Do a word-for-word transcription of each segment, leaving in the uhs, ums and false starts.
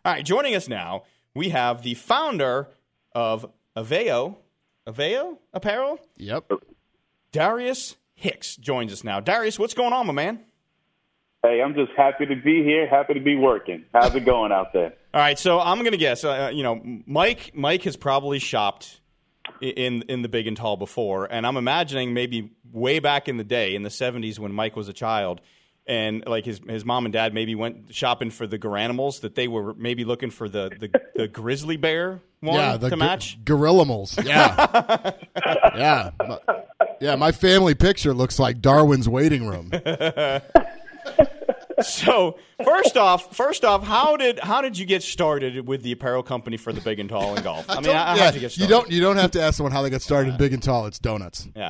All right, joining us now, we have the founder of Aveo, Aveo Apparel? Yep. Darius Hicks joins us now. Darius, what's going on, my man? Hey, I'm just happy to be here, happy to be working. How's it going out there? All right, so I'm going to guess, uh, you know, Mike Mike has probably shopped in in the Big and Tall before, and I'm imagining maybe way back in the day, in the seventies when Mike was a child, and like his his mom and dad maybe went shopping for the Garanimals, that they were maybe looking for the, the, the grizzly bear one yeah, the to match? G- Gorillamals. Yeah. yeah. My, yeah, my family picture looks like Darwin's waiting room. So first off, first off, how did how did you get started with the apparel company for the Big and Tall in golf? I mean, how yeah, did you get started? You don't you don't have to ask someone how they got started in Big and Tall. It's donuts. Yeah.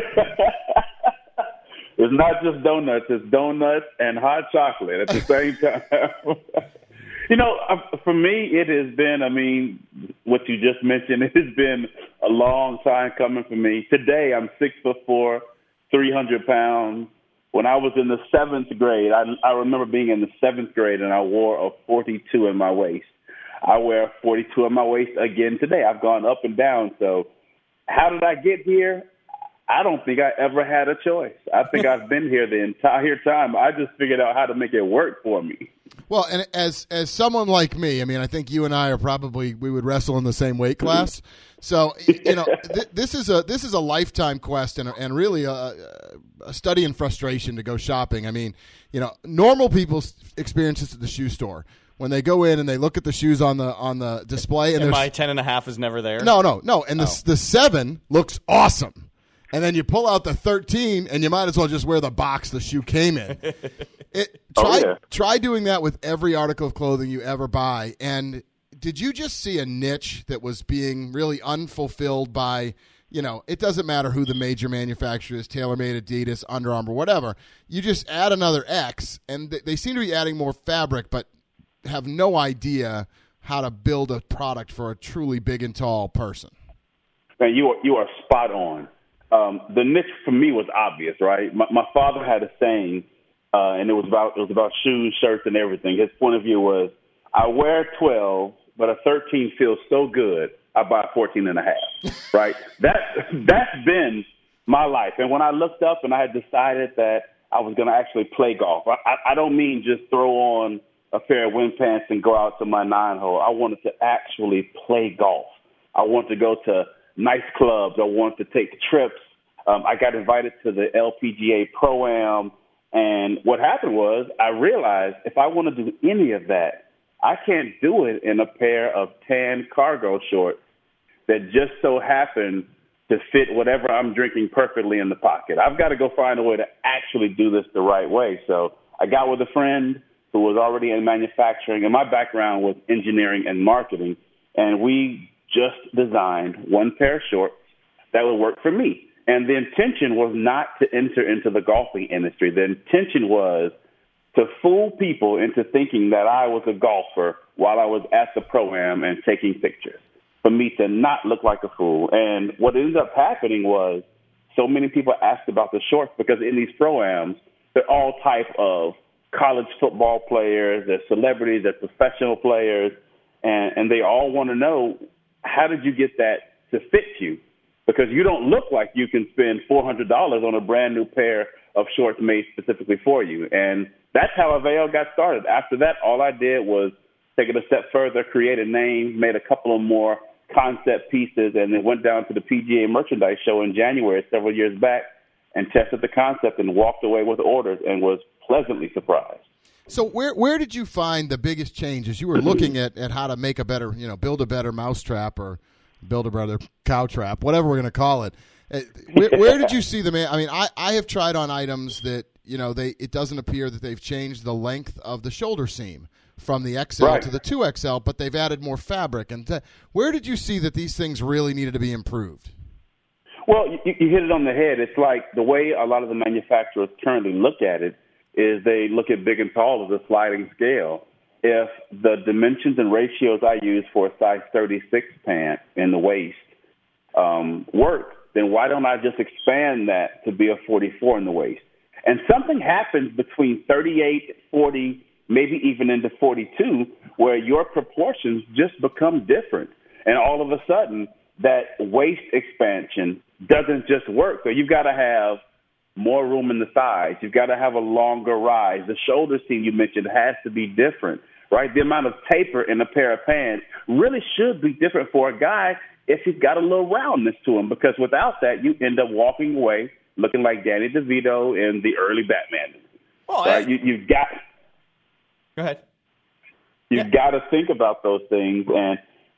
It's not just donuts; it's donuts and hot chocolate at the same time. You know, for me, it has been. I mean, what you just mentioned, it has been a long time coming for me. Today, I'm six foot four, three hundred pounds. When I was in the seventh grade, I, I remember being in the seventh grade, and I wore a forty-two in my waist. I wear a forty-two in my waist again today. I've gone up and down. So how did I get here? I don't think I ever had a choice. I think I've been here the entire time. I just figured out how to make it work for me. Well, and as as someone like me, I mean, I think you and I are probably we would wrestle in the same weight class. So you know, th- this is a this is a lifetime quest and and really a, a study in frustration to go shopping. I mean, you know, normal people experience this at the shoe store when they go in and they look at the shoes on the on the display, and, and my ten and a half is never there. No, no, no, and the oh. the seven looks awesome. And then you pull out the thirteen, and you might as well just wear the box the shoe came in. It, try, oh, yeah. try doing that with every article of clothing you ever buy. And did you just see a niche that was being really unfulfilled by, you know, it doesn't matter who the major manufacturer is, TaylorMade, Adidas, Under Armour, whatever. You just add another X, and th- they seem to be adding more fabric, but have no idea how to build a product for a truly big and tall person. Man, you are, you are spot on. Um, the niche for me was obvious, right? My, my father had a saying, uh, and it was about it was about shoes, shirts, and everything. His point of view was, I wear twelve, but a thirteen feels so good, I buy a fourteen and a half, right? That, that's been my life. And when I looked up and I had decided that I was going to actually play golf, I, I, I don't mean just throw on a pair of wind pants and go out to my nine hole. I wanted to actually play golf. I wanted to go to nice clubs. I wanted to take trips. Um, I got invited to the L P G A Pro-Am, and what happened was I realized if I want to do any of that, I can't do it in a pair of tan cargo shorts that just so happen to fit whatever I'm drinking perfectly in the pocket. I've got to go find a way to actually do this the right way. So I got with a friend who was already in manufacturing, and my background was engineering and marketing, and we just designed one pair of shorts that would work for me. And the intention was not to enter into the golfing industry. The intention was to fool people into thinking that I was a golfer while I was at the Pro-Am and taking pictures, for me to not look like a fool. And what ended up happening was so many people asked about the shorts because in these Pro-Ams, they're all type of college football players, they're celebrities, they're professional players, and, and they all want to know, how did you get that to fit you? Because you don't look like you can spend four hundred dollars on a brand new pair of shorts made specifically for you. And that's how Aveo got started. After that, all I did was take it a step further, create a name, made a couple of more concept pieces, and then went down to the P G A Merchandise Show in January several years back and tested the concept and walked away with orders and was pleasantly surprised. So where where did you find the biggest change as you were looking at, at how to make a better, you know, build a better mousetrap or build a better cow trap, whatever we're going to call it? Where, where did you see the man? I mean, I, I have tried on items that, you know, they it doesn't appear that they've changed the length of the shoulder seam from the X L right. to the two X L, but they've added more fabric. And th- where did you see that these things really needed to be improved? Well, you, you hit it on the head. It's like the way a lot of the manufacturers currently look at it is they look at big and tall as a sliding scale. If the dimensions and ratios I use for a size thirty-six pant in the waist um, work, then why don't I just expand that to be a forty-four in the waist? And something happens between thirty-eight, forty, maybe even into forty-two, where your proportions just become different. And all of a sudden, that waist expansion doesn't just work. So you've got to have more room in the thighs. You've got to have a longer rise. The shoulder seam you mentioned has to be different, right? The amount of taper in a pair of pants really should be different for a guy if he's got a little roundness to him, because without that, you end up walking away looking like Danny DeVito in the early Batman. Well, right? I... you, you've got Go ahead. You've yeah. got to think about those things. And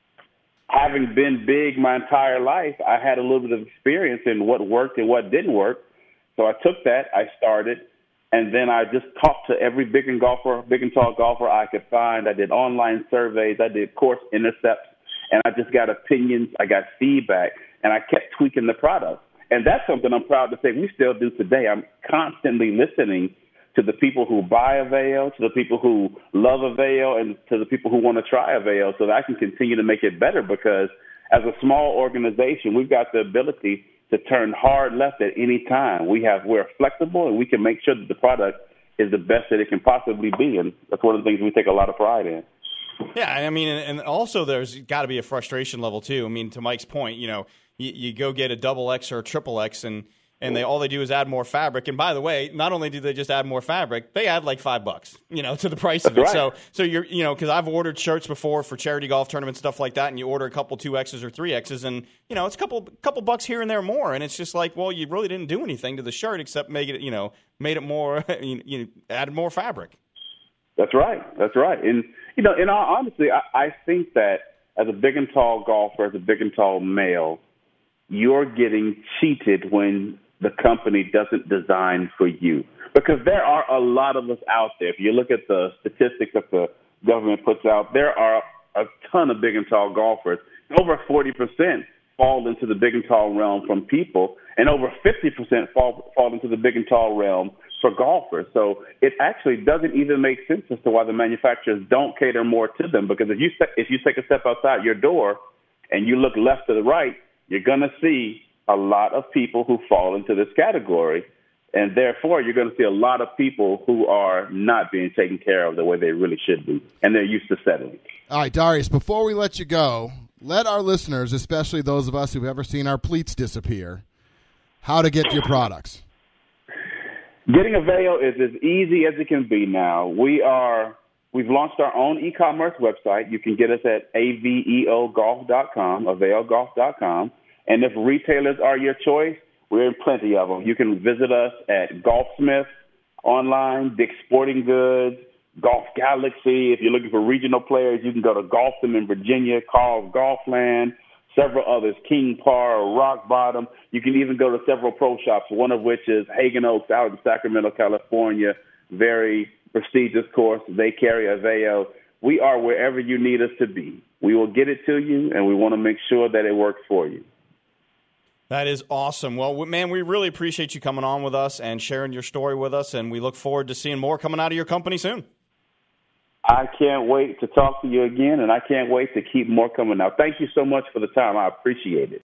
having been big my entire life, I had a little bit of experience in what worked and what didn't work. So I took that, I started, and then I just talked to every big and golfer, big and tall golfer I could find. I did online surveys, I did course intercepts, and I just got opinions, I got feedback, and I kept tweaking the product. And that's something I'm proud to say we still do today. I'm constantly listening to the people who buy Avail, to the people who love Avail, and to the people who want to try Avail, so that I can continue to make it better, because as a small organization, we've got the ability to turn hard left at any time. We have, we're flexible, and we can make sure that the product is the best that it can possibly be, and that's one of the things we take a lot of pride in. Yeah, I mean, and also there's got to be a frustration level too. I mean, to Mike's point, you know, you, you go get a double X or a triple X, and and they all they do is add more fabric. And by the way, not only do they just add more fabric, they add like five bucks, you know, to the price of it. Right. So, so you're, you know, because I've ordered shirts before for charity golf tournaments, stuff like that, and you order a couple two X's or three X's, and you know, it's a couple couple bucks here and there more, and it's just like, well, you really didn't do anything to the shirt except make it, you know, made it more, you, you added more fabric. That's right. That's right. And you know, in all honesty, I, I think that as a big and tall golfer, as a big and tall male, you're getting cheated when the company doesn't design for you. Because there are a lot of us out there. If you look at the statistics that the government puts out, there are a ton of big and tall golfers. Over forty percent fall into the big and tall realm from people, and over fifty percent fall, fall into the big and tall realm for golfers. So it actually doesn't even make sense as to why the manufacturers don't cater more to them, because if you, if you take a step outside your door and you look left to the right, you're going to see a lot of people who fall into this category, and therefore you're going to see a lot of people who are not being taken care of the way they really should be, and they're used to settling. All right, Darius, before we let you go, let our listeners, especially those of us who've ever seen our pleats disappear, how to get your products. Getting Avail is as easy as it can be now. We are, we've launched our own e-commerce website. You can get us at A V E O golf dot com, avail golf dot com. And if retailers are your choice, we're in plenty of them. You can visit us at Golfsmith online, Dick's Sporting Goods, Golf Galaxy. If you're looking for regional players, you can go to Golfdom in Virginia, Carl's Golfland, several others, King Par, Rock Bottom. You can even go to several pro shops, one of which is Hagen Oaks out in Sacramento, California. Very prestigious course. They carry Avail. We are wherever you need us to be. We will get it to you, and we want to make sure that it works for you. That is awesome. Well, man, we really appreciate you coming on with us and sharing your story with us, and we look forward to seeing more coming out of your company soon. I can't wait to talk to you again, and I can't wait to keep more coming out. Thank you so much for the time. I appreciate it.